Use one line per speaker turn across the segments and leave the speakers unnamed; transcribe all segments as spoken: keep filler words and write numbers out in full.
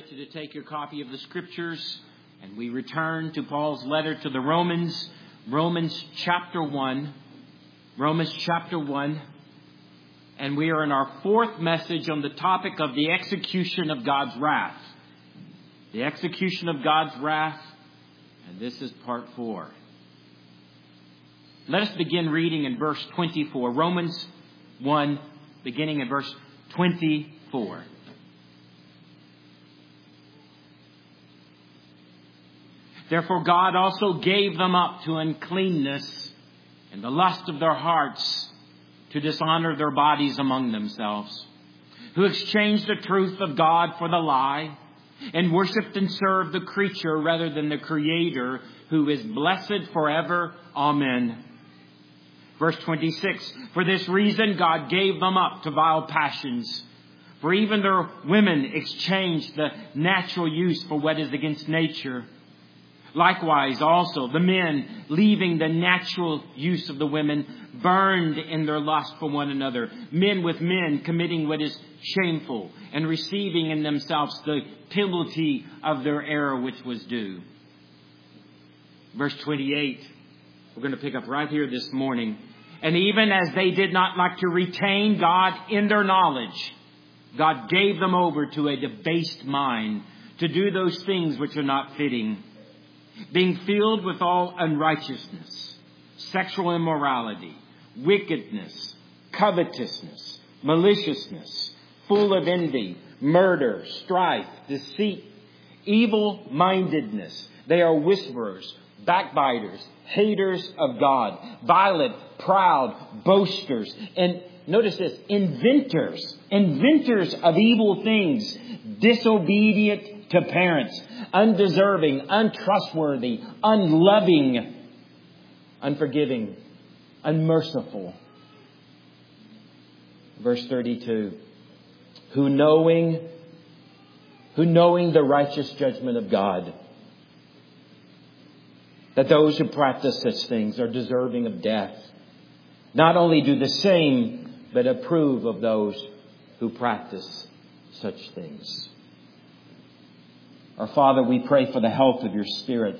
invite you to take your copy of the Scriptures and we return to Paul's letter to the Romans, Romans chapter one, Romans chapter one, and we are in our fourth message on the topic of the execution of God's wrath. The execution of God's wrath, and this is part four. Let us begin reading in verse twenty-four, Romans one, beginning in verse twenty-four. Therefore God also gave them up to uncleanness and the lust of their hearts to dishonor their bodies among themselves, who exchanged the truth of God for the lie and worshipped and served the creature rather than the Creator, who is blessed forever. Amen. Verse twenty-six, for this reason God gave them up to vile passions. For even their women exchanged the natural use for what is against nature. Likewise also the men, leaving the natural use of the women, burned in their lust for one another. Men with men committing what is shameful and receiving in themselves the penalty of their error which was due. Verse twenty-eight, we're going to pick up right here this morning. And even as they did not like to retain God in their knowledge, God gave them over to a debased mind to do those things which are not fitting, being filled with all unrighteousness, sexual immorality, wickedness, covetousness, maliciousness, full of envy, murder, strife, deceit, evil-mindedness. They are whisperers, backbiters, haters of God, violent, proud, boasters, and notice this, inventors, inventors of evil things, disobedient to parents, undeserving, untrustworthy, unloving, unforgiving, unmerciful. Verse thirty-two, who knowing, who knowing the righteous judgment of God, that those who practice such things are deserving of death, not only do the same, but approve of those who practice such things. Our Father, we pray for the health of your Spirit.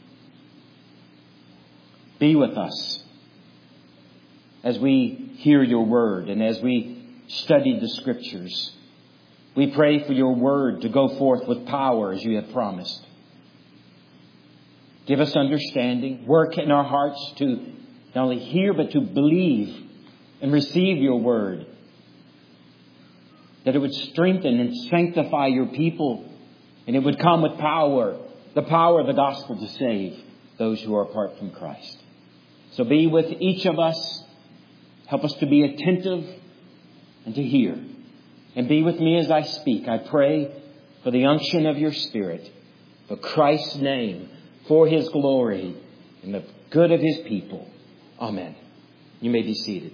Be with us as we hear your word and as we study the Scriptures. We pray for your word to go forth with power as you have promised. Give us understanding. Work in our hearts to not only hear, but to believe and receive your word. That it would strengthen and sanctify your people. And it would come with power, the power of the gospel to save those who are apart from Christ. So be with each of us. Help us to be attentive and to hear. And be with me as I speak. I pray for the unction of your Spirit, for Christ's name, for His glory, and the good of His people. Amen. You may be seated.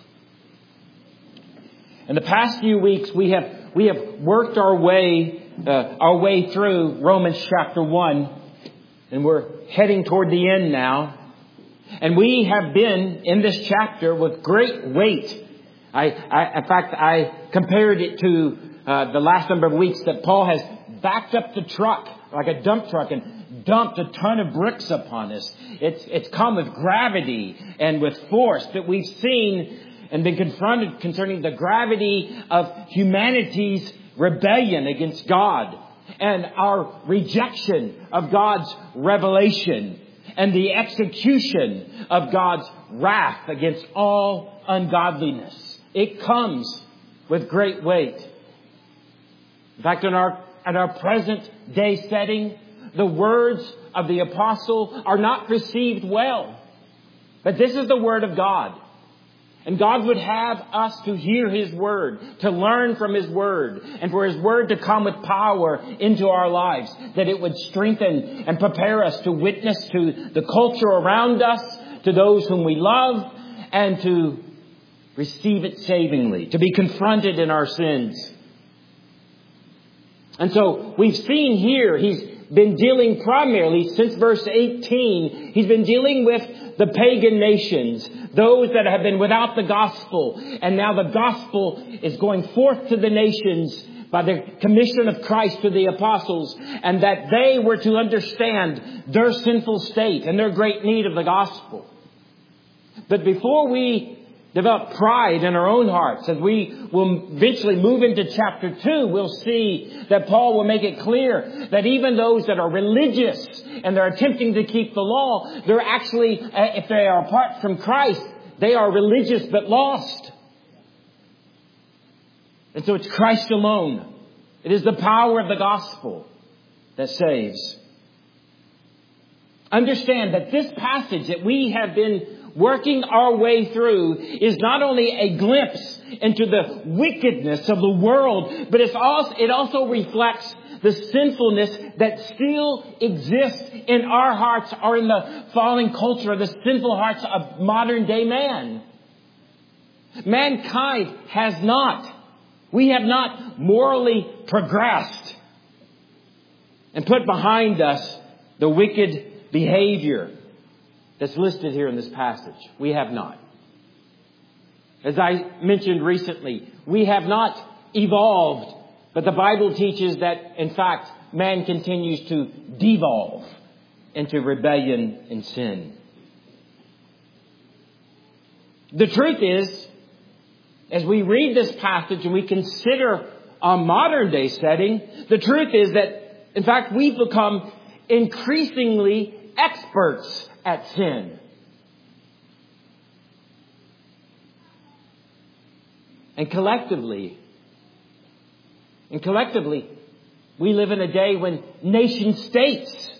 In the past few weeks, we have we have worked our way uh, our way through Romans chapter one, and we're heading toward the end now. And we have been in this chapter with great weight. I, I in fact, I compared it to uh, the last number of weeks that Paul has backed up the truck like a dump truck and dumped a ton of bricks upon us. It's it's come with gravity and with force that we've seen and been confronted concerning the gravity of humanity's rebellion against God and our rejection of God's revelation and the execution of God's wrath against all ungodliness. It comes with great weight. In fact, in our, in our present day setting, the words of the apostle are not received well. But this is the word of God. And God would have us to hear His word, to learn from His word, and for His word to come with power into our lives, that it would strengthen and prepare us to witness to the culture around us, to those whom we love, and to receive it savingly, to be confronted in our sins. And so we've seen here, He's been dealing primarily since verse eighteen, He's been dealing with the pagan nations, those that have been without the gospel. And now the gospel is going forth to the nations by the commission of Christ to the apostles, and that they were to understand their sinful state and their great need of the gospel. But before we develop pride in our own hearts, as we will eventually move into chapter two, we'll see that Paul will make it clear that even those that are religious and they're attempting to keep the law, they're actually, if they are apart from Christ, they are religious but lost. And so it's Christ alone. It is the power of the gospel that saves. Understand that this passage that we have been working our way through is not only a glimpse into the wickedness of the world, but it's also, it also reflects the sinfulness that still exists in our hearts or in the fallen culture, the sinful hearts of modern day man. Mankind has not, we have not morally progressed and put behind us the wicked behavior that's listed here in this passage. We have not. As I mentioned recently, we have not evolved, but the Bible teaches that, in fact, man continues to devolve into rebellion and sin. The truth is, as we read this passage and we consider our modern day setting, the truth is that, in fact, we've become increasingly experts at sin. And collectively, and collectively, we live in a day when nation states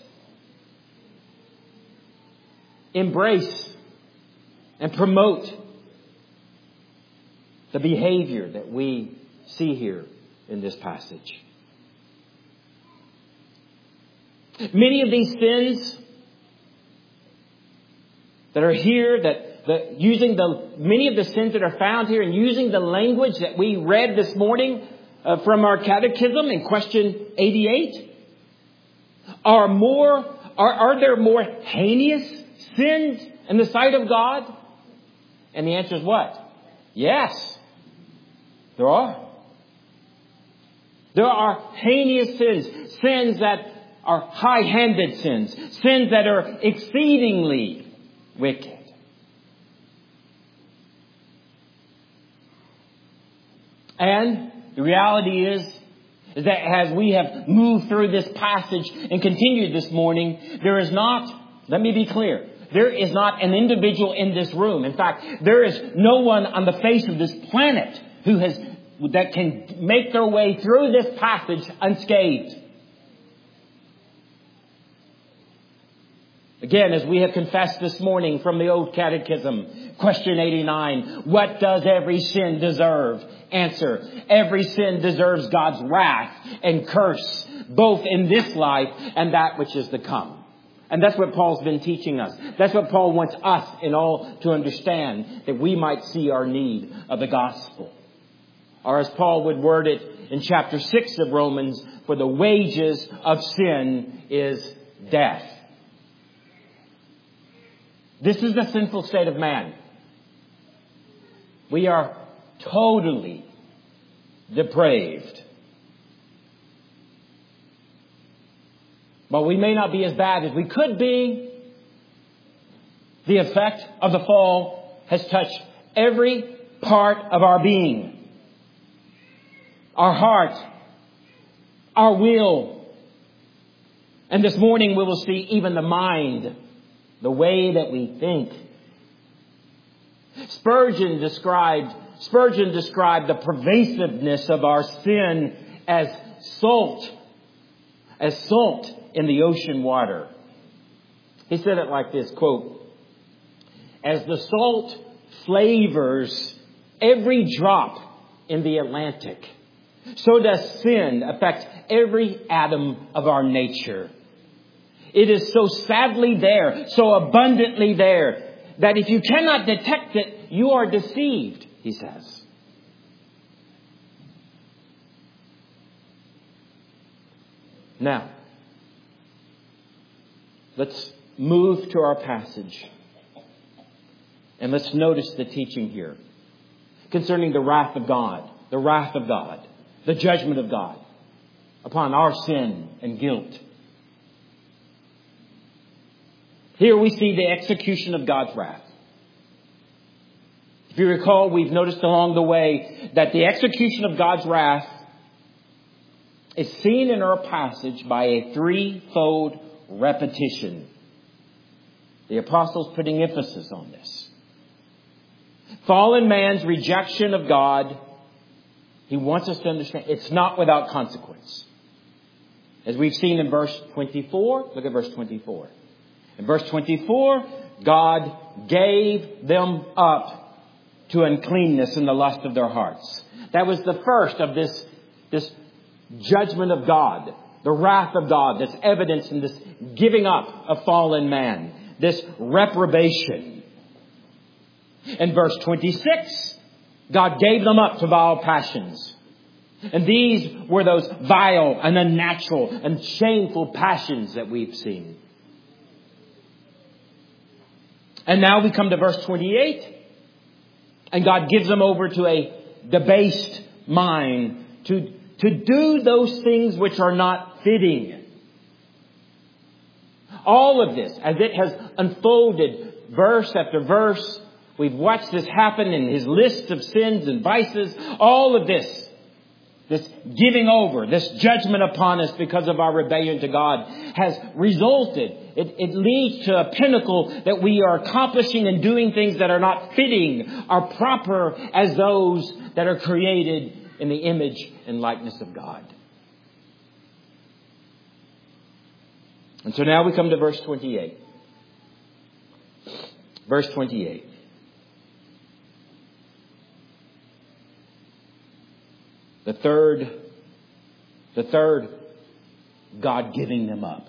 embrace and promote the behavior that we see here in this passage. Many of these sins that are here, that the, using the many of the sins that are found here, and using the language that we read this morning uh, from our catechism in question eighty-eight, are more are, are there more heinous sins in the sight of God? And the answer is what? Yes, there are. There are heinous sins, sins that are high-handed sins, sins that are exceedingly wicked. And the reality is, is that as we have moved through this passage and continued this morning, there is not, let me be clear, there is not an individual in this room. In fact, there is no one on the face of this planet who has, that can make their way through this passage unscathed. Again, as we have confessed this morning from the Old Catechism, question eighty-nine, what does every sin deserve? Answer, every sin deserves God's wrath and curse, both in this life and that which is to come. And that's what Paul's been teaching us. That's what Paul wants us in all to understand, that we might see our need of the gospel. Or as Paul would word it in chapter six of Romans, for the wages of sin is death. This is the sinful state of man. We are totally depraved. But we may not be as bad as we could be. The effect of the fall has touched every part of our being. Our heart, our will. And this morning we will see even the mind, the way that we think. Spurgeon described, Spurgeon described the pervasiveness of our sin as salt, as salt in the ocean water. He said it like this, quote, as the salt flavors every drop in the Atlantic, so does sin affect every atom of our nature. It is so sadly there, so abundantly there, that if you cannot detect it, you are deceived, he says. Now, let's move to our passage. And let's notice the teaching here concerning the wrath of God. The wrath of God. the judgment of God upon our sin and guilt. Here we see the execution of God's wrath. If you recall, we've noticed along the way that the execution of God's wrath is seen in our passage by a threefold repetition. The apostles putting emphasis on this. Fallen man's rejection of God, he wants us to understand, it's not without consequence. As we've seen in verse twenty-four, look at verse twenty-four. In verse twenty-four, God gave them up to uncleanness in the lust of their hearts. That was the first of this, this judgment of God, the wrath of God that's evidenced in this giving up of fallen man, this reprobation. In verse twenty-six, God gave them up to vile passions. And these were those vile and unnatural and shameful passions that we've seen. And now we come to verse twenty-eight. And God gives them over to a debased mind to, to do those things which are not fitting. All of this, as it has unfolded verse after verse, we've watched this happen in his list of sins and vices. All of this, this giving over, this judgment upon us because of our rebellion to God has resulted. It, it leads to a pinnacle that we are accomplishing and doing things that are not fitting, are proper as those that are created in the image and likeness of God. And so now we come to verse twenty-eight. Verse twenty-eight. The third, the third, God giving them up.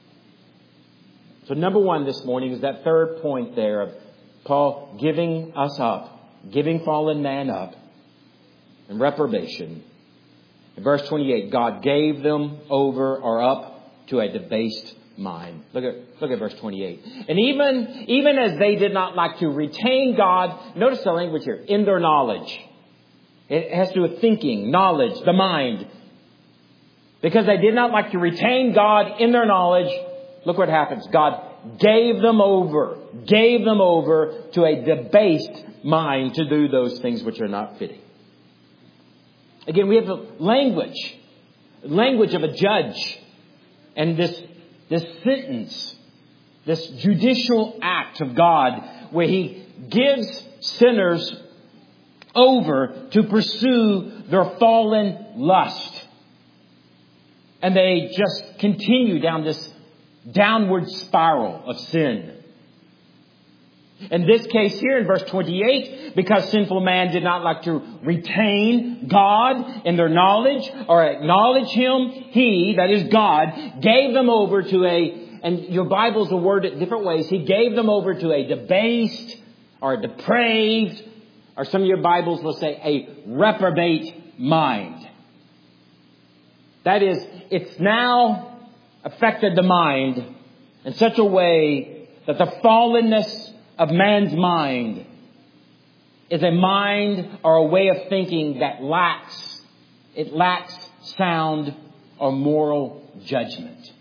So number one this morning is that third point there of Paul giving us up, giving fallen man up in reprobation. In verse twenty-eight, God gave them over or up to a debased mind. Look at, look at verse twenty-eight. And even, even as they did not like to retain God, notice the language here, in their knowledge. It has to do with thinking, knowledge, the mind. Because they did not like to retain God in their knowledge, look what happens. God gave them over, gave them over to a debased mind to do those things which are not fitting. Again, we have the language, language of a judge. And this, this sentence, this judicial act of God where he gives sinners over to pursue their fallen lust. And they just continue down this downward spiral of sin. In this case here in verse twenty-eight, because sinful man did not like to retain God in their knowledge or acknowledge Him, He, that is God, gave them over to a, and your Bibles will word it different ways, He gave them over to a debased or a depraved, or some of your Bibles will say a reprobate mind. That is, it's now affected the mind in such a way that the fallenness of man's mind is a mind or a way of thinking that lacks, it lacks sound or moral judgment.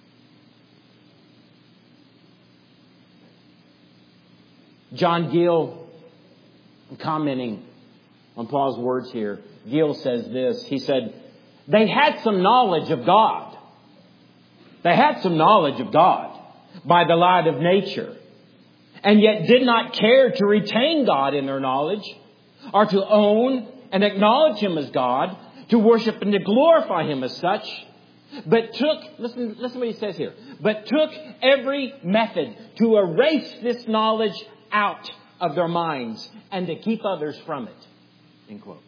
John Gill, commenting on Paul's words here, Gill says this. He said, they had some knowledge of God. They had some knowledge of God by the light of nature, and yet did not care to retain God in their knowledge or to own and acknowledge Him as God, to worship and to glorify Him as such, but took, listen, listen what he says here, but took every method to erase this knowledge out of their minds and to keep others from it. End quote.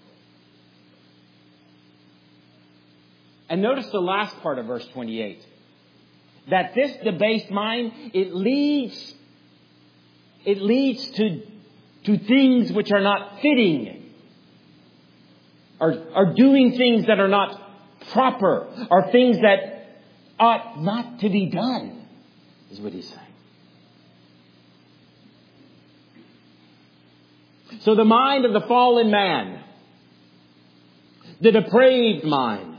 And notice the last part of verse twenty-eight. That this debased mind, it leads, it leads to, to things which are not fitting. Or, or doing things that are not proper. Or things that ought not to be done. Is what he's saying. So the mind of the fallen man The depraved mind.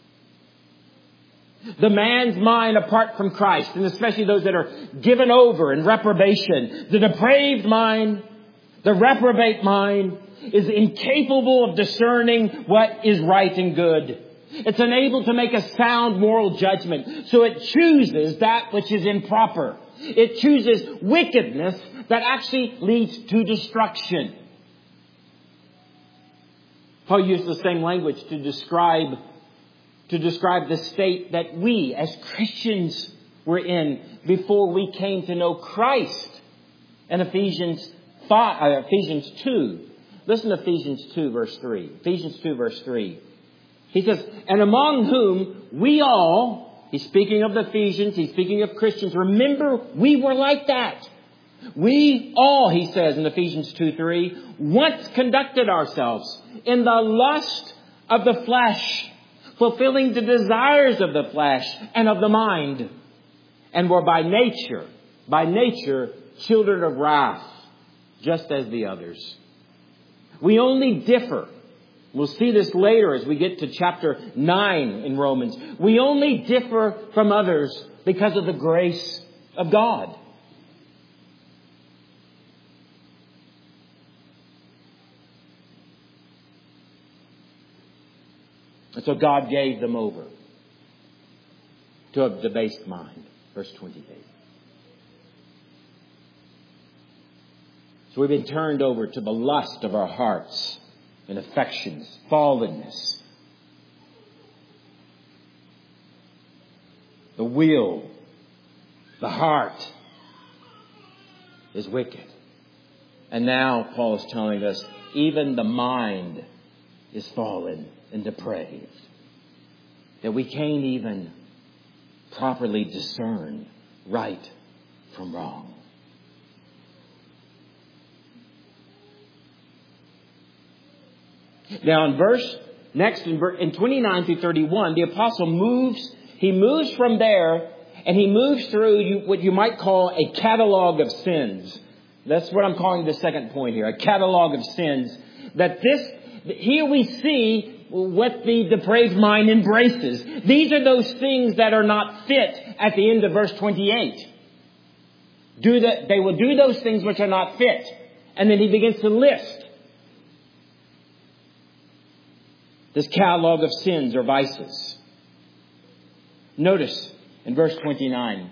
The man's mind apart from Christ, and especially those that are given over in reprobation. The depraved mind, the reprobate mind, is incapable of discerning what is right and good. It's unable to make a sound moral judgment. So it chooses that which is improper. It chooses wickedness that actually leads to destruction. Paul used the same language to describe to describe the state that we as Christians were in before we came to know Christ. In Ephesians five, uh, Ephesians two. Listen to Ephesians two verse three. Ephesians two verse three. He says, and among whom we all, he's speaking of the Ephesians, he's speaking of Christians. Remember, we were like that. We all, he says in Ephesians two three, once conducted ourselves in the lust of the flesh, fulfilling the desires of the flesh and of the mind, and were by nature, by nature, children of wrath, just as the others. We only differ. We'll see this later as we get to chapter nine in Romans. We only differ from others because of the grace of God. And so God gave them over to a debased mind. Verse twenty-eight. So we've been turned over to the lust of our hearts and affections, fallenness. The will, the heart is wicked. And now Paul is telling us even the mind is fallen and depraved. That we can't even properly discern right from wrong. Now in verse, next in, in twenty-nine through thirty-one, the apostle moves, he moves from there and he moves through you, what you might call a catalog of sins. That's what I'm calling the second point here, a catalog of sins. That this, here we see what the depraved mind embraces. These are those things that are not fit at the end of verse twenty-eight. Do the, they will do those things which are not fit. And then he begins to list this catalog of sins or vices. Notice in verse twenty-nine.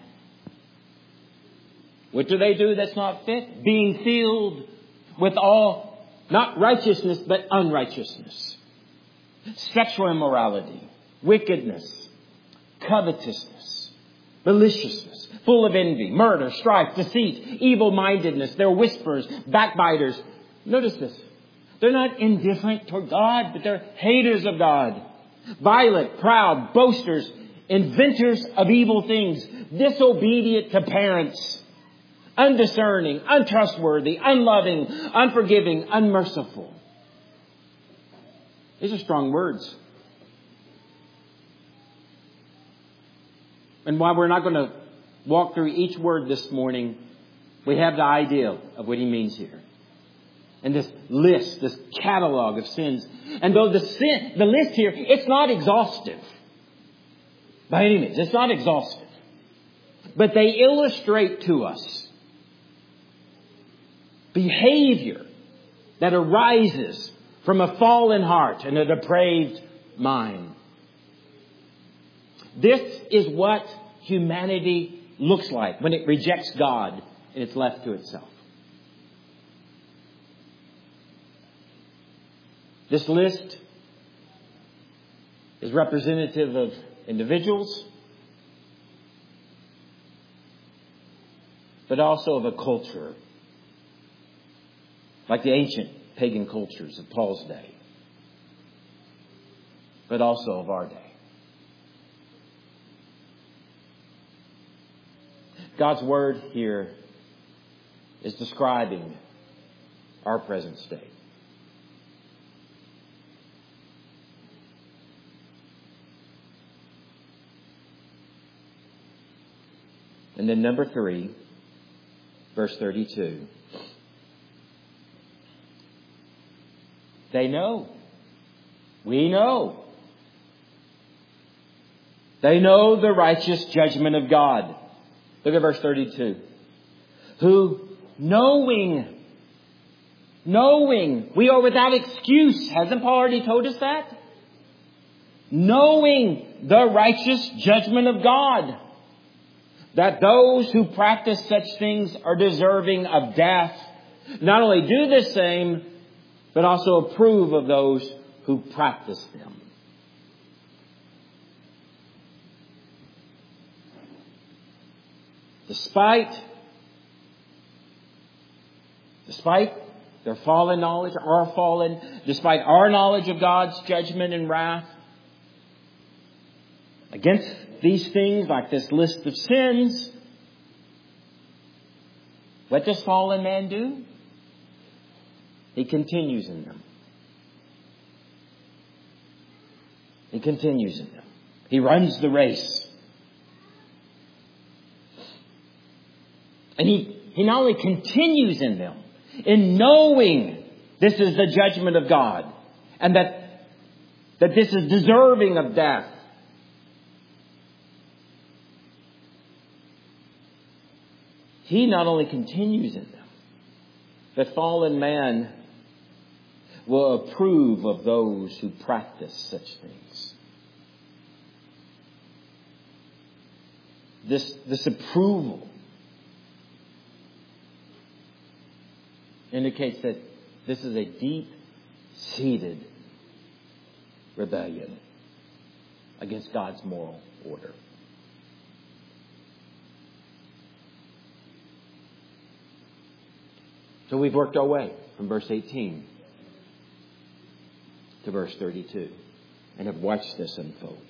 What do they do that's not fit? Being filled with all, not righteousness, but unrighteousness. Sexual immorality, wickedness, covetousness, maliciousness, full of envy, murder, strife, deceit, evil-mindedness. They're whisperers, backbiters. Notice this. They're not indifferent toward God, but they're haters of God. Violent, proud, boasters, inventors of evil things, disobedient to parents, undiscerning, untrustworthy, unloving, unforgiving, unmerciful. These are strong words. And while we're not going to walk through each word this morning, we have the idea of what he means here. And this list, this catalog of sins. And though the sin, the list here, it's not exhaustive. By any means, it's not exhaustive. But they illustrate to us behavior that arises from a fallen heart and a depraved mind. This is what humanity looks like when it rejects God and it's left to itself. This list is representative of individuals, but also of a culture, like the ancient pagan cultures of Paul's day, but also of our day. God's word here is describing our present state. And then number three, verse thirty-two. They know. We know. They know the righteous judgment of God. Look at verse thirty-two. Who, knowing, knowing, we are without excuse. Hasn't Paul already told us that? Knowing the righteous judgment of God, that those who practice such things are deserving of death, not only do the same, but also approve of those who practice them. Despite, despite their fallen knowledge, our fallen, despite our knowledge of God's judgment and wrath, against these things, like this list of sins, what does fallen man do? He continues in them. He continues in them. He runs the race. And he, he not only continues in them, in knowing this is the judgment of God, and that, that this is deserving of death, he not only continues in them, but fallen man will approve of those who practice such things. This, this approval indicates that this is a deep-seated rebellion against God's moral order. So we've worked our way from verse eighteen to verse thirty-two and have watched this unfold.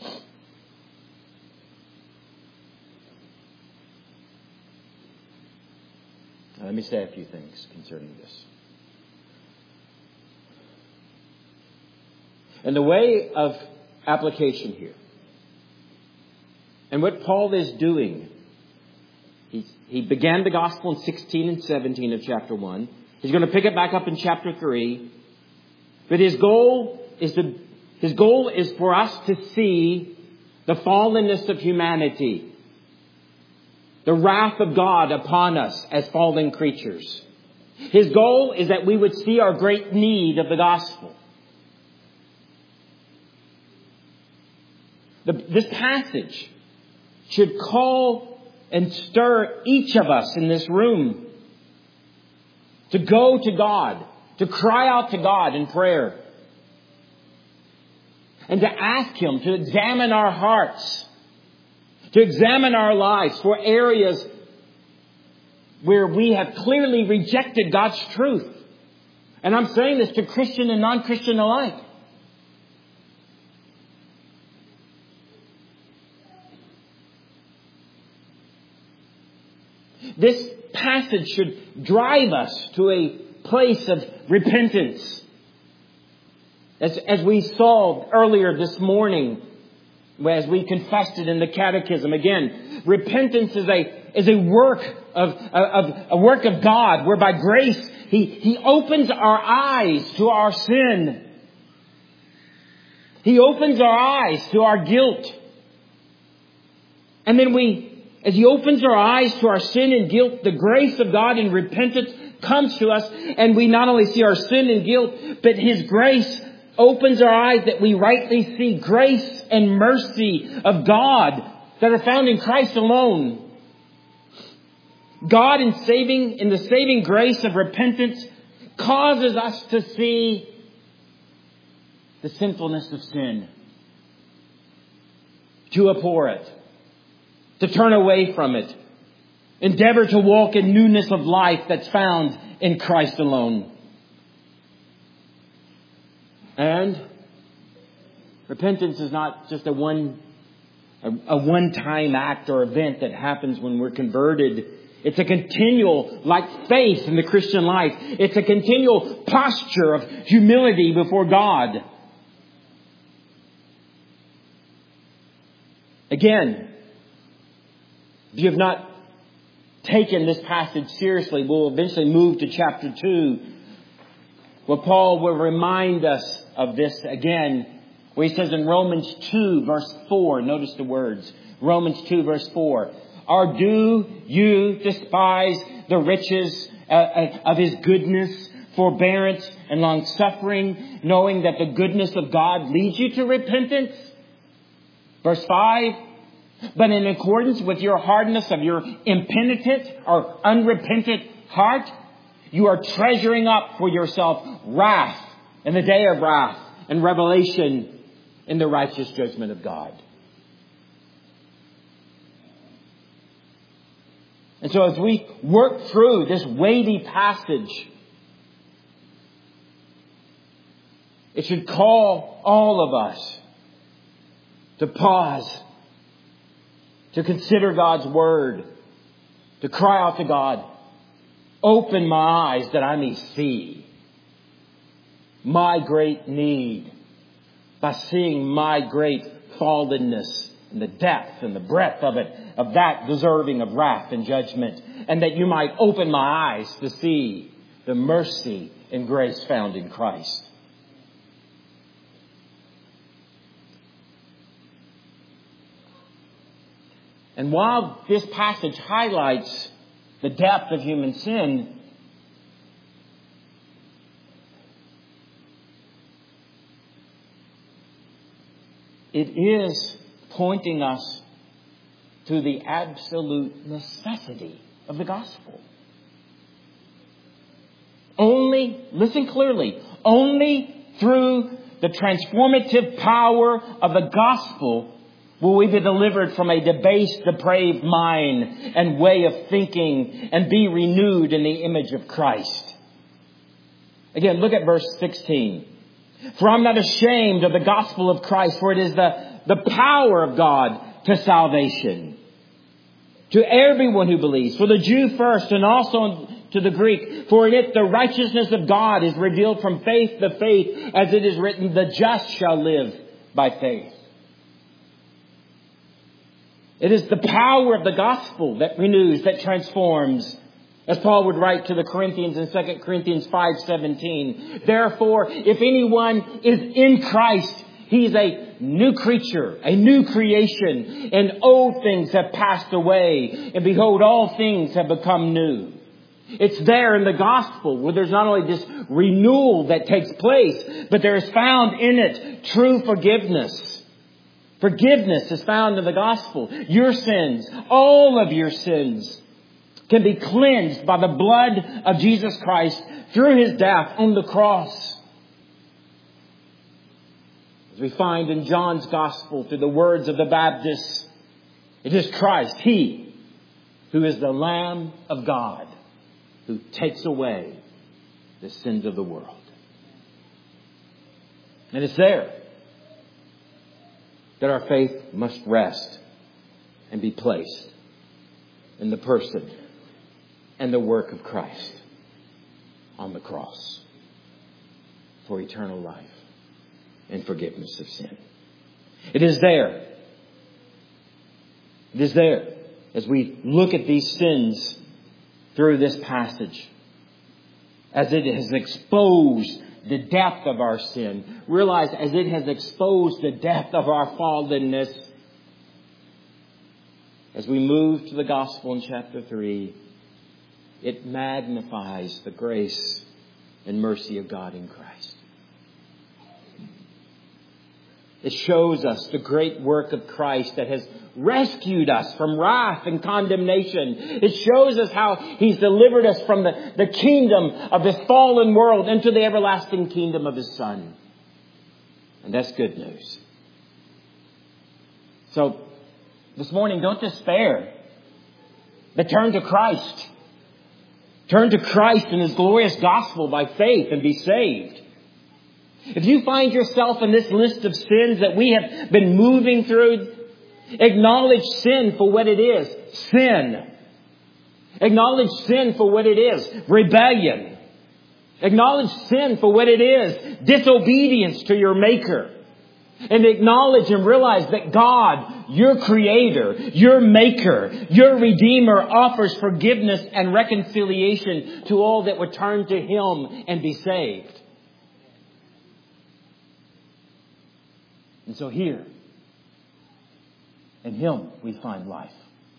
Now, let me say a few things concerning this. In the way of application here, and what Paul is doing, he, he began the gospel in sixteen and seventeen of chapter one. He's going to pick it back up in chapter three. But his goal is to, his goal is for us to see the fallenness of humanity, the wrath of God upon us as fallen creatures. His goal is that we would see our great need of the gospel. The, this passage should call and stir each of us in this room to go to God, to cry out to God in prayer, and to ask Him to examine our hearts, to examine our lives for areas where we have clearly rejected God's truth. And I'm saying this to Christian and non-Christian alike. This passage should drive us to a place of repentance. As, as we saw earlier this morning, as we confessed it in the catechism, again, repentance is a is a work of, of a work of God, where by grace He He opens our eyes to our sin. He opens our eyes to our guilt, and then we. As He opens our eyes to our sin and guilt, the grace of God in repentance comes to us, and we not only see our sin and guilt, but His grace opens our eyes that we rightly see grace and mercy of God that are found in Christ alone. God in saving, in the saving grace of repentance, causes us to see the sinfulness of sin, to abhor it, to turn away from it. Endeavor to walk in newness of life that's found in Christ alone. And repentance is not just a one, a, a one-time act or event that happens when we're converted. It's a continual, like faith in the Christian life, it's a continual posture of humility before God. Again, if you have not taken this passage seriously, we'll eventually move to chapter two. Well, Paul will remind us of this again, where he says in Romans two, verse four, notice the words, Romans two, verse four, or do you despise the riches uh, of His goodness, forbearance, and long-suffering, knowing that the goodness of God leads you to repentance? Verse five, but in accordance with your hardness of your impenitent or unrepentant heart, you are treasuring up for yourself wrath in the day of wrath and revelation in the righteous judgment of God. And so as we work through this weighty passage, it should call all of us to pause, to consider God's Word, to cry out to God, open my eyes that I may see my great need by seeing my great fallenness and the depth and the breadth of it, of that deserving of wrath and judgment, and that you might open my eyes to see the mercy and grace found in Christ. And while this passage highlights the depth of human sin, it is pointing us to the absolute necessity of the gospel. Only, listen clearly, only through the transformative power of the gospel will we be delivered from a debased, depraved mind and way of thinking and be renewed in the image of Christ. Again, look at verse sixteen. For I'm not ashamed of the gospel of Christ, for it is the, the power of God to salvation, to everyone who believes, for the Jew first and also to the Greek. For in it the righteousness of God is revealed from faith to faith, as it is written, the just shall live by faith. It is the power of the gospel that renews, that transforms. As Paul would write to the Corinthians in Second Corinthians five seventeen. Therefore, if anyone is in Christ, he's a new creature, a new creation. And old things have passed away. And behold, all things have become new. It's there in the gospel where there's not only this renewal that takes place, but there is found in it true forgiveness. Forgiveness is found in the gospel. Your sins, all of your sins, can be cleansed by the blood of Jesus Christ through His death on the cross. As we find in John's gospel through the words of the Baptist, it is Christ, He, who is the Lamb of God, who takes away the sins of the world. And it's there that our faith must rest and be placed in the person and the work of Christ on the cross for eternal life and forgiveness of sin. It is there. It is there as we look at these sins through this passage, as it has exposed the depth of our sin. Realize as it has exposed the depth of our fallenness, as we move to the gospel in chapter three, it magnifies the grace and mercy of God in Christ. It shows us the great work of Christ that has rescued us from wrath and condemnation. It shows us how He's delivered us from the, the kingdom of this fallen world into the everlasting kingdom of His Son. And that's good news. So, this morning, don't despair, but turn to Christ. Turn to Christ and His glorious gospel by faith and be saved. If you find yourself in this list of sins that we have been moving through, acknowledge sin for what it is. Sin. Acknowledge sin for what it is. Rebellion. Acknowledge sin for what it is. Disobedience to your Maker. And acknowledge and realize that God, your Creator, your Maker, your Redeemer, offers forgiveness and reconciliation to all that would turn to Him and be saved. And so here, in Him, we find life.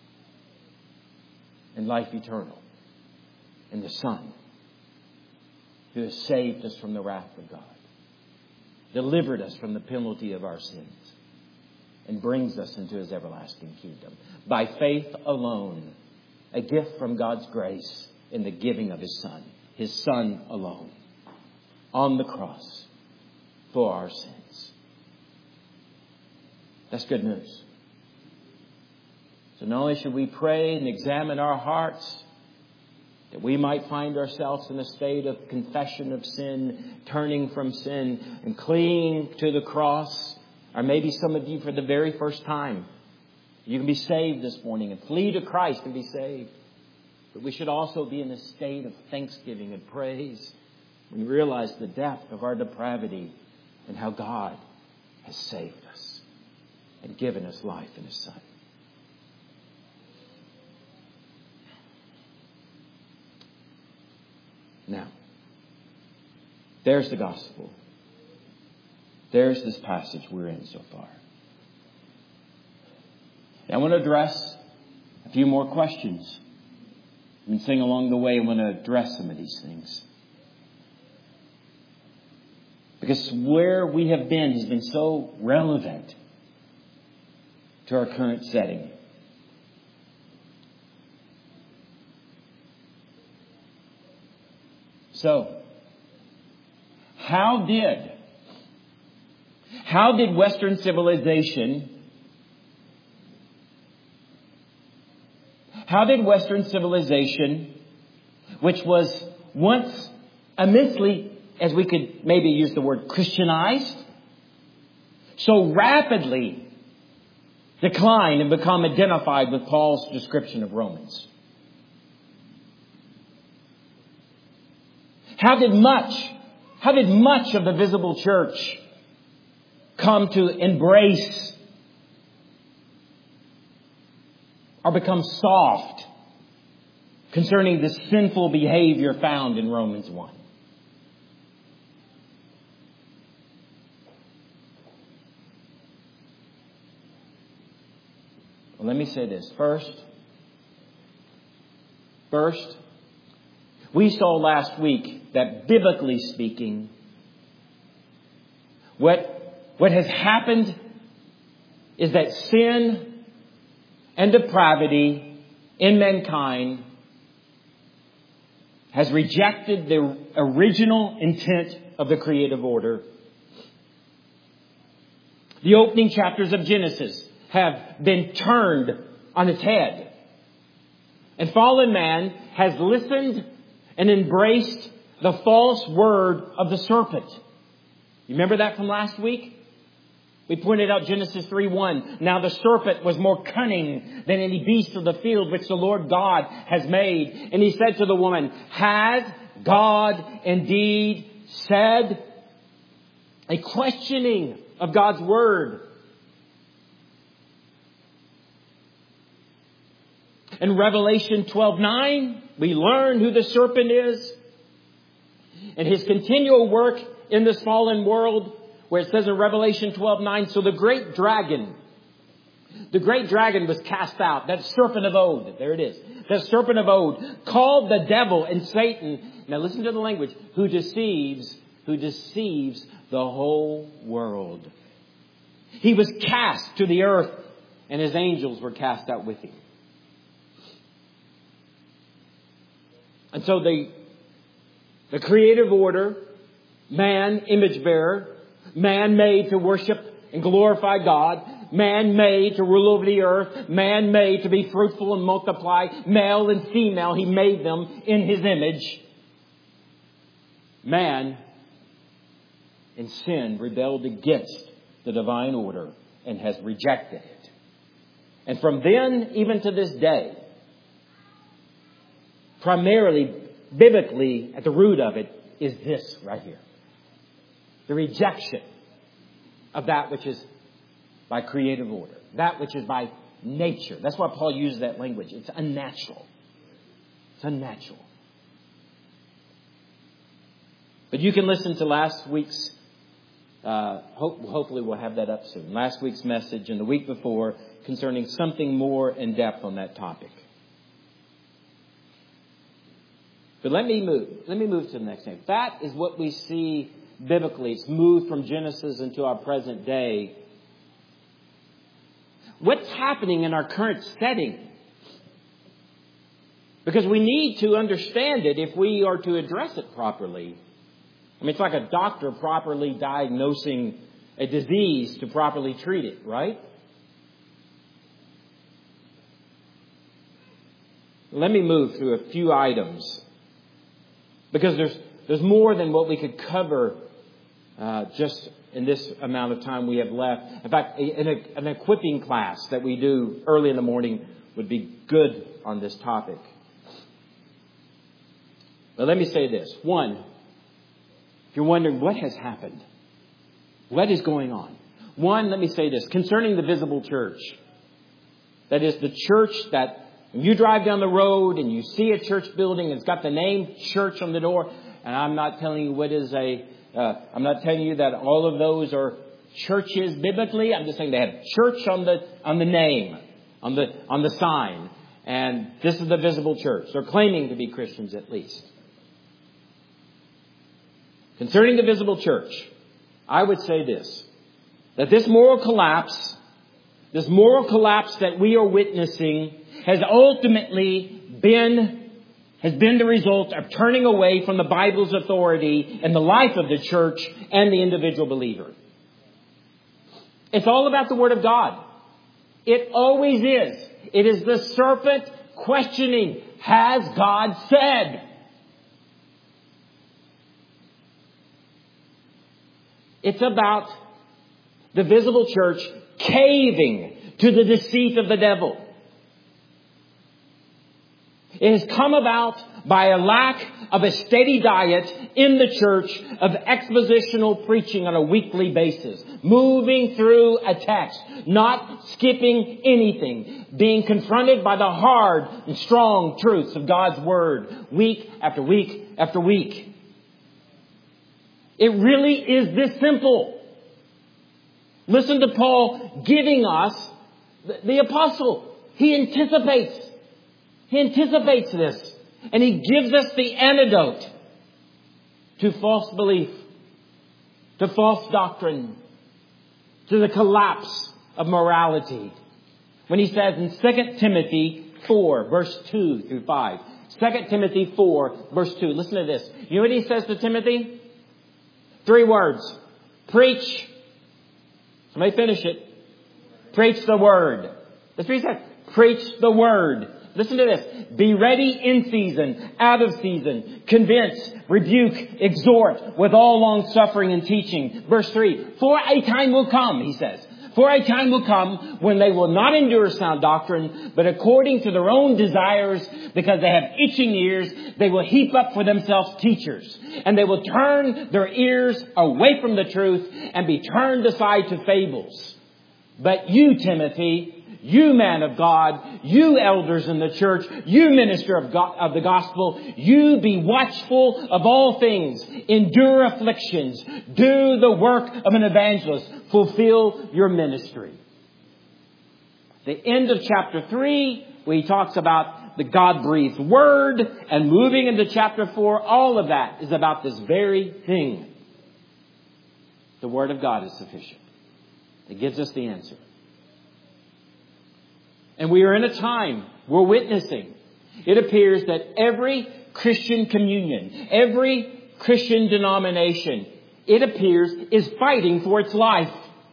And life eternal. In the Son, who has saved us from the wrath of God. Delivered us from the penalty of our sins. And brings us into His everlasting kingdom. By faith alone. A gift from God's grace in the giving of His Son. His Son alone. On the cross. For our sins. That's good news. So not only should we pray and examine our hearts, that we might find ourselves in a state of confession of sin, turning from sin, and clinging to the cross. Or maybe some of you for the very first time. You can be saved this morning and flee to Christ and be saved. But we should also be in a state of thanksgiving and praise when we realize the depth of our depravity and how God has saved us and given us life in His Son. Now, there's the gospel. There's this passage we're in so far. I want to address a few more questions. And sing along the way, I want to address some of these things. Because where we have been has been so relevant to our current setting. So, how did, how did Western civilization, how did Western civilization, which was once immensely, as we could maybe use the word Christianized, so rapidly decline and become identified with Paul's description of Romans? How did much, how did much of the visible church come to embrace or become soft concerning the sinful behavior found in Romans one? Well, let me say this. First, first, we saw last week that biblically speaking, what, what has happened is that sin and depravity in mankind has rejected the original intent of the creative order. The opening chapters of Genesis have been turned on its head. And fallen man has listened and embraced the false word of the serpent. You remember that from last week? We pointed out Genesis three one. Now the serpent was more cunning than any beast of the field which the Lord God has made. And he said to the woman, has God indeed said? A questioning of God's word. In Revelation twelve nine, we learn who the serpent is and his continual work in this fallen world, where it says in Revelation twelve nine, so the great dragon, the great dragon was cast out, that serpent of old, there it is, that serpent of old, called the devil and Satan, now listen to the language, who deceives, who deceives the whole world. He was cast to the earth and his angels were cast out with him. And so the, the creative order, man, image bearer, man made to worship and glorify God, man made to rule over the earth, man made to be fruitful and multiply, male and female, he made them in his image. Man, in sin, rebelled against the divine order and has rejected it. And from then, even to this day, primarily, biblically, at the root of it is this right here. The rejection of that which is by creative order. That which is by nature. That's why Paul uses that language. It's unnatural. It's unnatural. But you can listen to last week's Uh, hope, hopefully we'll have that up soon. Last week's message and the week before concerning something more in depth on that topic. But let me move. Let me move to the next thing. That is what we see biblically. It's moved from Genesis into our present day. What's happening in our current setting? Because we need to understand it if we are to address it properly. I mean, it's like a doctor properly diagnosing a disease to properly treat it, right? Let me move through a few items. Because there's there's more than what we could cover uh, just in this amount of time we have left. In fact, an, an equipping class that we do early in the morning would be good on this topic. But let me say this. One, if you're wondering what has happened, what is going on? One, let me say this. Concerning the visible church, that is the church that when you drive down the road and you see a church building, it's got the name church on the door. And I'm not telling you what is a, uh, I'm not telling you that all of those are churches biblically. I'm just saying they have church on the, on the name, on the, on the sign. And this is the visible church. They're claiming to be Christians at least. Concerning the visible church, I would say this, that this moral collapse, this moral collapse that we are witnessing has ultimately been, has been the result of turning away from the Bible's authority in the life of the church and the individual believer. It's all about the Word of God. It always is. It is the serpent questioning, has God said? It's about the visible church caving to the deceit of the devil. It has come about by a lack of a steady diet in the church of expositional preaching on a weekly basis. Moving through a text, not skipping anything. Being confronted by the hard and strong truths of God's Word week after week after week. It really is this simple. Listen to Paul giving us the, the apostle. He anticipates. He anticipates this. And he gives us the antidote to false belief, to false doctrine, to the collapse of morality. When he says in Second Timothy four, verse two through five. Second Timothy four, verse two. Listen to this. You know what he says to Timothy? Three words. Preach. Somebody finish it. Preach the word. That's what he said. Preach the word. Listen to this. Be ready in season, out of season. Convince, rebuke, exhort with all long suffering and teaching. Verse three. For a time will come, he says. For a time will come when they will not endure sound doctrine, but according to their own desires, because they have itching ears, they will heap up for themselves teachers. And they will turn their ears away from the truth and be turned aside to fables. But you, Timothy, you man of God, you elders in the church, you minister of, God, of the gospel, you be watchful of all things, endure afflictions, do the work of an evangelist, fulfill your ministry. The end of chapter three, where he talks about the God-breathed word, and moving into chapter four, all of that is about this very thing. The word of God is sufficient. It gives us the answer. And we are in a time, we're witnessing. It appears that every Christian communion, every Christian denomination, it appears, is fighting for its life.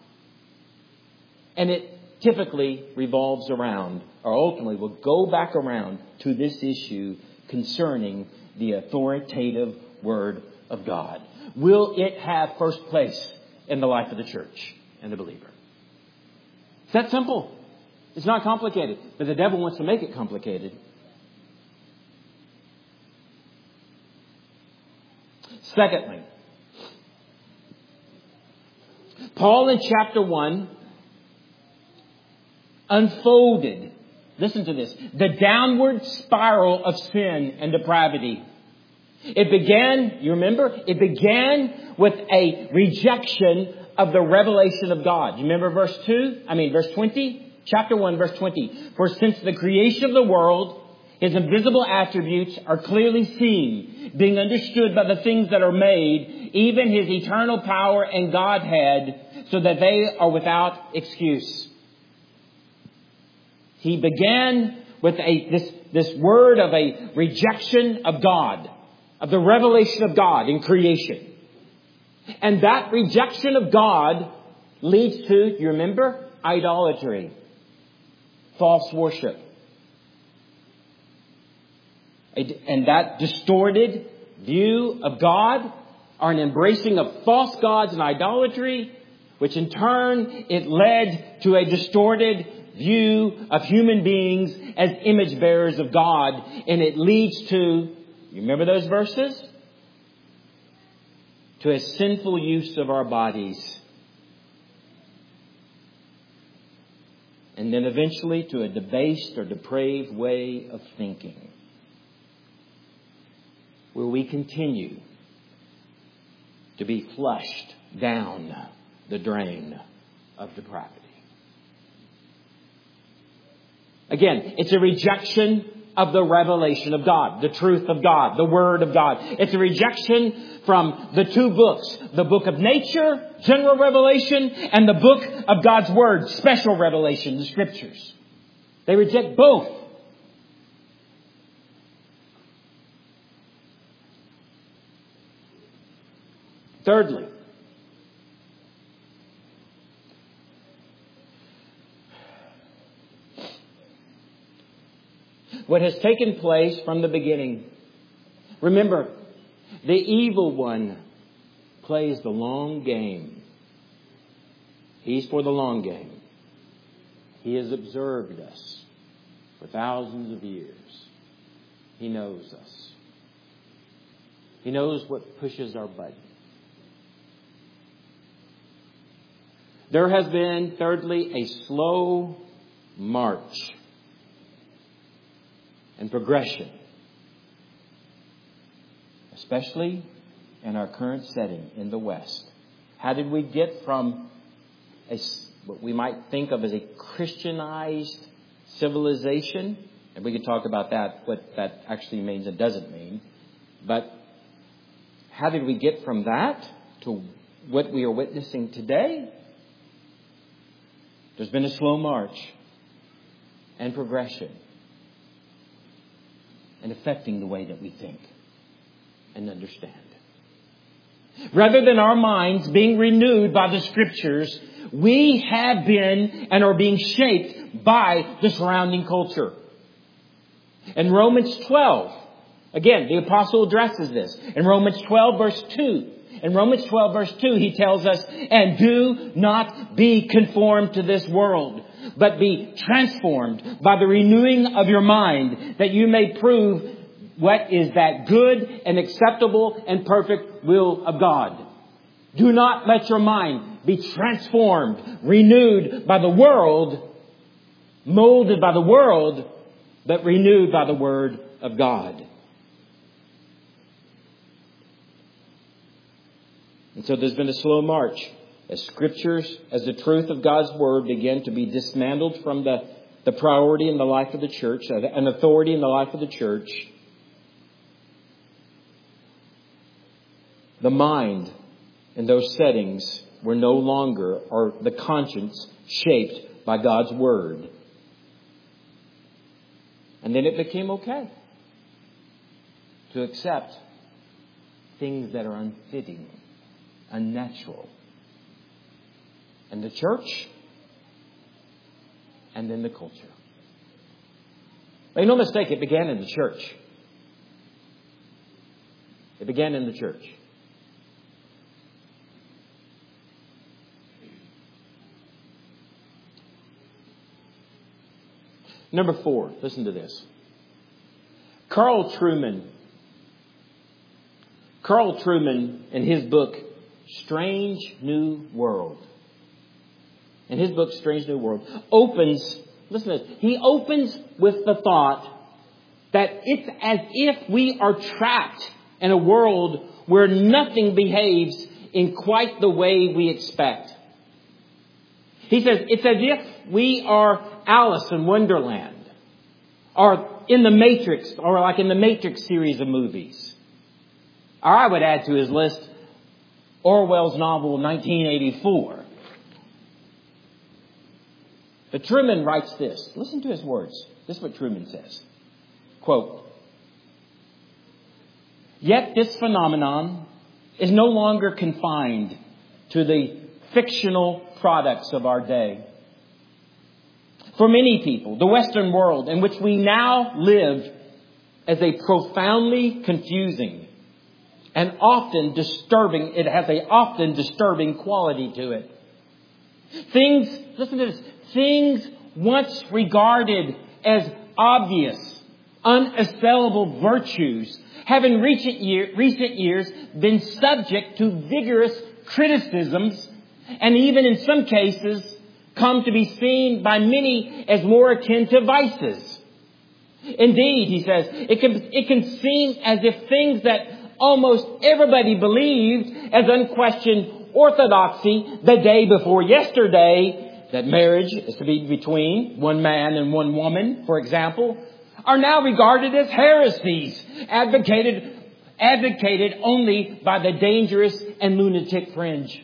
And it typically revolves around, or ultimately will go back around to this issue concerning the authoritative Word of God. Will it have first place in the life of the church and the believer? It's that simple. It's not complicated, but the devil wants to make it complicated. Secondly, Paul in chapter one unfolded, listen to this, the downward spiral of sin and depravity. It began, you remember, it began with a rejection of the revelation of God. You remember verse two? I mean, verse twenty? Chapter one, verse twenty. For since the creation of the world, His invisible attributes are clearly seen, being understood by the things that are made, even His eternal power and Godhead, so that they are without excuse. He began with a this, this word of a rejection of God, of the revelation of God in creation. And that rejection of God leads to, you remember, idolatry, false worship. And that distorted view of God, or an embracing of false gods and idolatry, which in turn it led to a distorted view of human beings as image bearers of God. And it leads to, you remember those verses? To a sinful use of our bodies. And then eventually to a debased or depraved way of thinking, where we continue to be flushed down the drain of depravity. Again, it's a rejection of the revelation of God, the truth of God, the Word of God. It's a rejection from the two books, the book of nature, general revelation, and the book of God's Word, special revelation, the Scriptures. They reject both. Thirdly, what has taken place from the beginning. Remember, the evil one plays the long game. He's for the long game. He has observed us for thousands of years. He knows us. He knows what pushes our button. There has been, thirdly, a slow march and progression, especially in our current setting in the West. How did we get from a, what we might think of as a Christianized civilization? And we could talk about that, what that actually means and doesn't mean. But how did we get from that to what we are witnessing today? There's been a slow march and progression, and affecting the way that we think and understand. Rather than our minds being renewed by the Scriptures, we have been and are being shaped by the surrounding culture. In Romans twelve, again, the apostle addresses this. In Romans twelve, verse two. In Romans twelve, verse two, he tells us, and do not be conformed to this world, but be transformed by the renewing of your mind, that you may prove what is that good and acceptable and perfect will of God. Do not let your mind be transformed, renewed by the world, molded by the world, but renewed by the Word of God. And so there's been a slow march as Scriptures, as the truth of God's Word began to be dismantled from the, the priority in the life of the church, an authority in the life of the church. The mind in those settings were no longer, or the conscience, shaped by God's Word. And then it became okay to accept things that are unfitting, unnatural. And the church, and then the culture. Make no mistake, it began in the church. It began in the church. Number four, listen to this. Carl Trueman. Carl Trueman, in his book, Strange New World. In his book, Strange New World, opens, listen to this, he opens with the thought that it's as if we are trapped in a world where nothing behaves in quite the way we expect. He says it's as if we are Alice in Wonderland, or in the Matrix, or like in the Matrix series of movies. Or I would add to his list Orwell's novel nineteen eighty-four. But Truman writes this. Listen to his words. This is what Truman says. Quote, "Yet this phenomenon is no longer confined to the fictional products of our day. For many people, the Western world in which we now live is a profoundly confusing and often disturbing, it has a often disturbing quality to it. Things, listen to this, things once regarded as obvious, unassailable virtues have in recent, year, recent years been subject to vigorous criticisms and even in some cases come to be seen by many as more akin to vices. Indeed, he says, it can, it can seem as if things that almost everybody believed as unquestioned orthodoxy the day before yesterday, that marriage is to be between one man and one woman, for example, are now regarded as heresies, advocated, advocated only by the dangerous and lunatic fringe.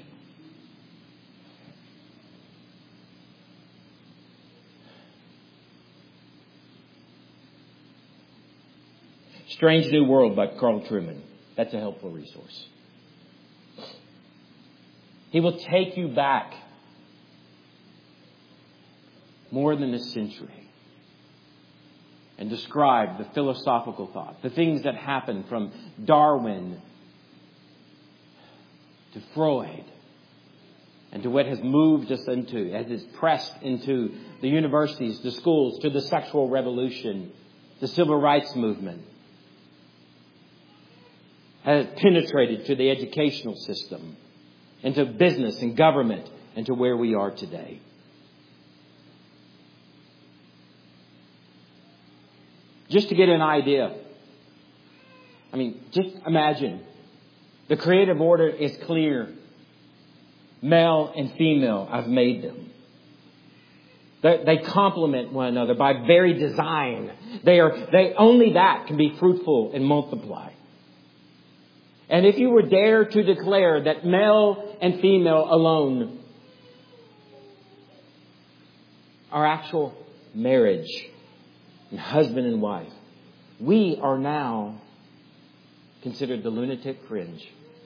Strange New World by Carl Truman. That's a helpful resource. He will take you back more than a century and describe the philosophical thought, the things that happened from Darwin to Freud and to what has moved us into, as is pressed into the universities, the schools, to the sexual revolution, the civil rights movement, has penetrated to the educational system, into business and government, and to where we are today. Just to get an idea, I mean, just imagine, the creative order is clear. Male and female, I've made them. They, they complement one another by very design. They are, they, only that can be fruitful and multiply. And if you were dare to declare that male and female alone are actual marriage and husband and wife, we are now considered the lunatic fringe.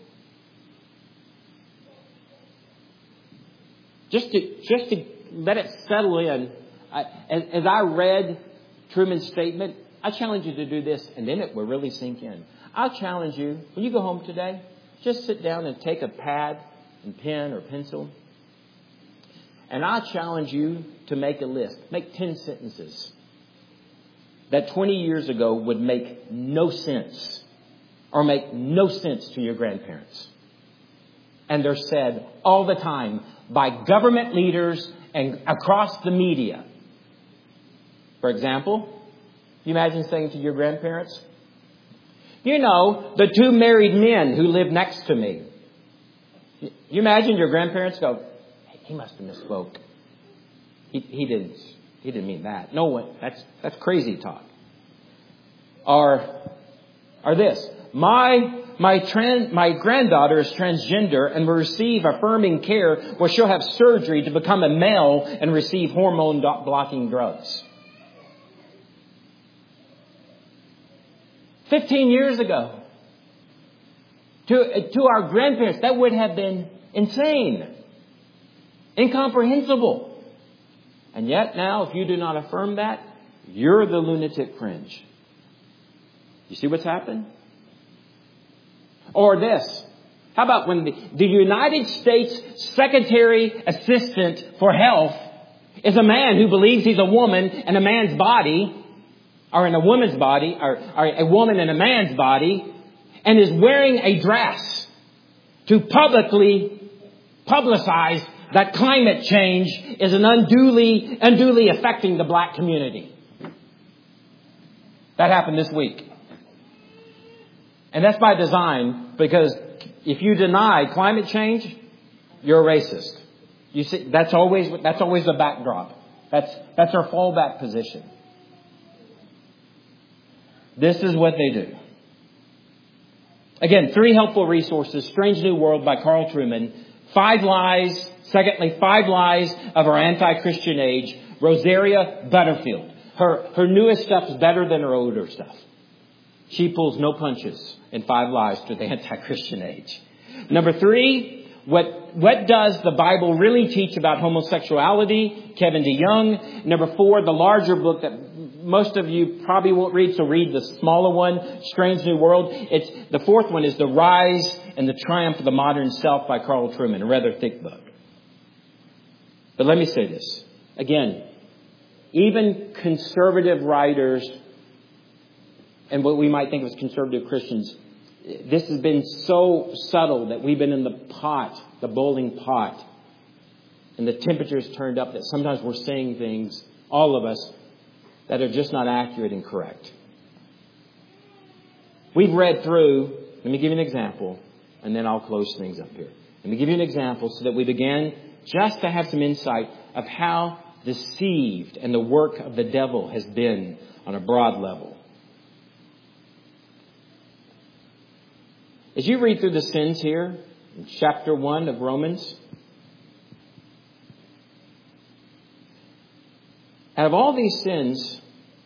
Just to, just to let it settle in, I, as, as I read Truman's statement, I challenge you to do this, and then it will really sink in. I'll challenge you, when you go home today, just sit down and take a pad and pen or pencil. And I'll challenge you to make a list. Make ten sentences that twenty years ago would make no sense or make no sense to your grandparents. And they're said all the time by government leaders and across the media. For example, you imagine saying to your grandparents, "You know, the two married men who live next to me." You imagine your grandparents go, "He must have misspoke. He, he didn't. He didn't mean that. No one. That's that's crazy talk." Or, or this: My my trans my granddaughter is transgender and will receive affirming care where she'll have surgery to become a male and receive hormone blocking drugs. Fifteen years ago, to, to our grandparents, that would have been insane, incomprehensible. And yet now, if you do not affirm that, you're the lunatic fringe. You see what's happened? Or this. How about when the, the United States Secretary Assistant for Health is a man who believes he's a woman in a man's body, or in a woman's body, or, or a woman in a man's body, and is wearing a dress to publicly publicize that climate change is an unduly, unduly affecting the black community. That happened this week. And that's by design, because if you deny climate change, you're a racist. You see, that's always, that's always the backdrop. That's, that's our fallback position. This is what they do. Again, three helpful resources. Strange New World by Carl Trueman. Five Lies. Secondly, Five Lies of Our Anti-Christian Age. Rosaria Butterfield. Her, her newest stuff is better than her older stuff. She pulls no punches in Five Lies to the Anti-Christian Age. Number three, what, what does the Bible really teach about homosexuality? Kevin DeYoung. Number four, the larger book that most of you probably won't read, so read the smaller one, Strange New World. It's, the fourth one is The Rise and the Triumph of the Modern Self by Carl Trueman, a rather thick book. But let me say this. Again, even conservative writers and what we might think of as conservative Christians, this has been so subtle that we've been in the pot, the boiling pot, and the temperature's turned up that sometimes we're saying things, all of us, that are just not accurate and correct. We've read through, let me give you an example, and then I'll close things up here. Let me give you an example so that we begin just to have some insight of how deceived and the work of the devil has been on a broad level. As you read through the sins here, in chapter one of Romans, out of all these sins,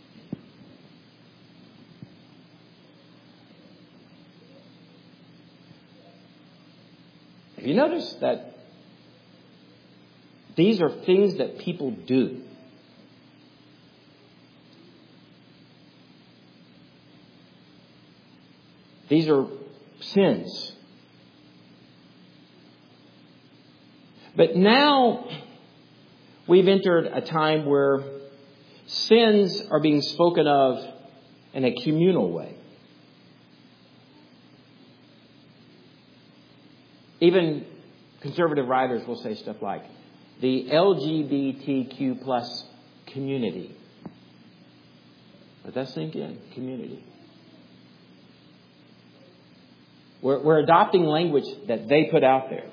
have you noticed that these are things that people do? These are sins. But now we've entered a time where sins are being spoken of in a communal way. Even conservative writers will say stuff like the L G B T Q plus community. Let that sink in. Community. We're, we're adopting language that they put out there.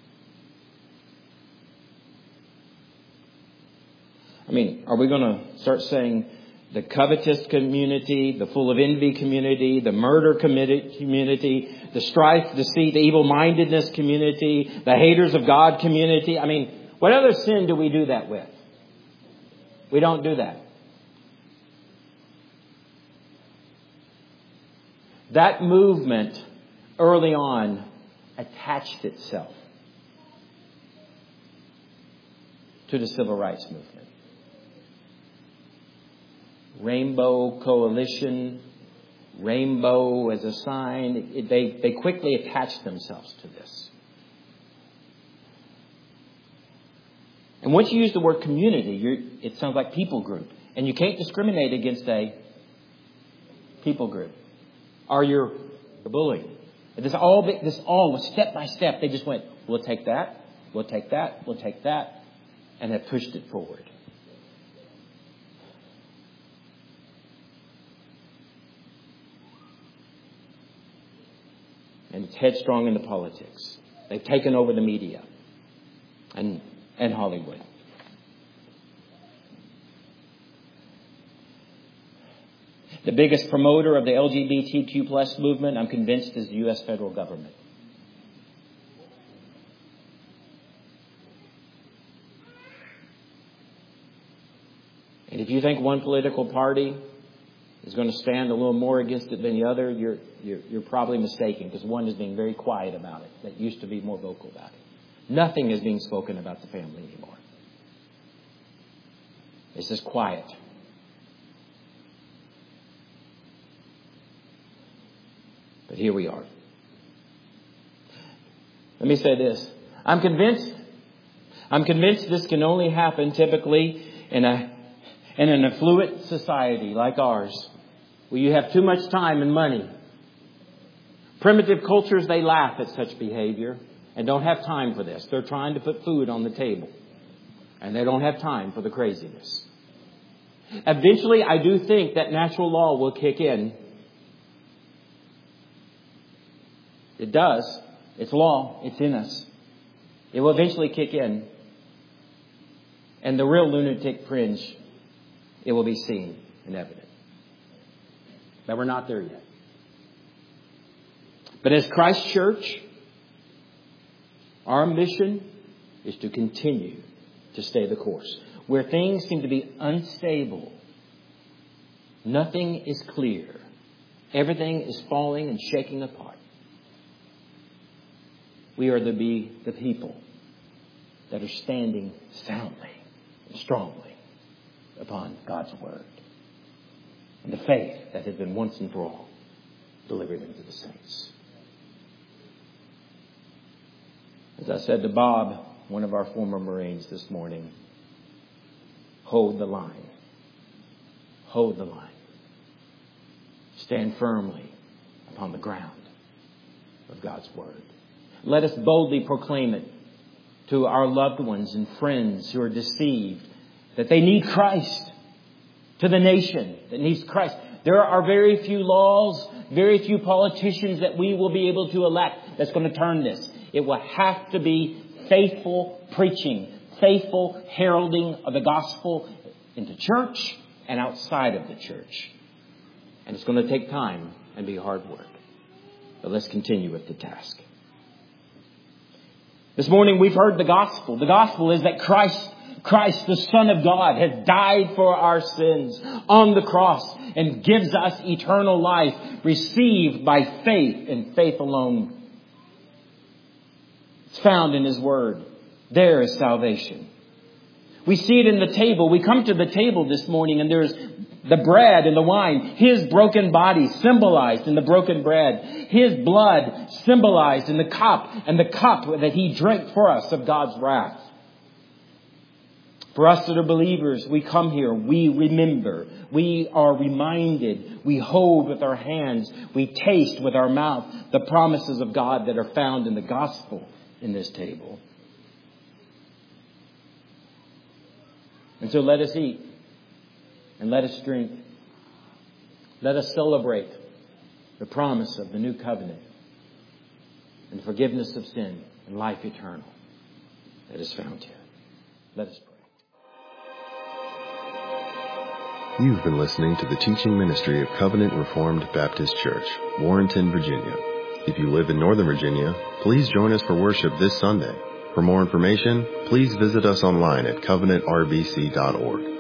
I mean, are we going to start saying the covetous community, the full of envy community, the murder community, the strife, deceit, the evil-mindedness community, the haters of God community? I mean, what other sin do we do that with? We don't do that. That movement early on attached itself to the civil rights movement. Rainbow Coalition, rainbow as a sign. It, they, they quickly attached themselves to this. And once you use the word community, you're, it sounds like people group. And you can't discriminate against a people group. Or you're bullying. This all, this all was step by step. They just went, we'll take that, we'll take that, we'll take that, and have pushed it forward. And it's headstrong into politics. They've taken over the media and, and Hollywood. The biggest promoter of the L G B T Q plus movement, I'm convinced, is the U S federal government. And if you think one political party is going to stand a little more against it than the other, you're, you're, you're probably mistaken, because one is being very quiet about it that used to be more vocal about it. Nothing is being spoken about the family anymore. It's just quiet. But here we are. Let me say this. I'm convinced, I'm convinced this can only happen typically in a, in an affluent society like ours, where you have too much time and money. Primitive cultures, they laugh at such behavior and don't have time for this. They're trying to put food on the table, and they don't have time for the craziness. Eventually, I do think that natural law will kick in. It does. It's law. It's in us. It will eventually kick in. And the real lunatic fringe, it will be seen and evident. But we're not there yet. But as Christ Church, our mission is to continue to stay the course. Where things seem to be unstable, nothing is clear. Everything is falling and shaking apart. We are to be the people that are standing soundly and strongly upon God's Word and the faith that has been once and for all delivered into the saints. As I said to Bob, one of our former Marines this morning, hold the line. Hold the line. Stand firmly upon the ground of God's Word. Let us boldly proclaim it to our loved ones and friends who are deceived that they need Christ. To the nation that needs Christ. There are very few laws, very few politicians that we will be able to elect that's going to turn this. It will have to be faithful preaching, faithful heralding of the gospel into church and outside of the church. And it's going to take time and be hard work. But let's continue with the task. This morning we've heard the gospel. The gospel is that Christ, Christ, the Son of God, has died for our sins on the cross and gives us eternal life received by faith and faith alone. It's found in His Word. There is salvation. We see it in the table. We come to the table this morning and there's the bread and the wine. His broken body symbolized in the broken bread. His blood symbolized in the cup and the cup that He drank for us of God's wrath. For us that are believers, we come here, we remember, we are reminded, we hold with our hands, we taste with our mouth the promises of God that are found in the gospel in this table. And so let us eat and let us drink. Let us celebrate the promise of the new covenant and forgiveness of sin and life eternal that is found here. Let us pray.
You've been listening to the teaching ministry of Covenant Reformed Baptist Church, Warrenton, Virginia. If you live in Northern Virginia, please join us for worship this Sunday. For more information, please visit us online at covenant r b c dot org.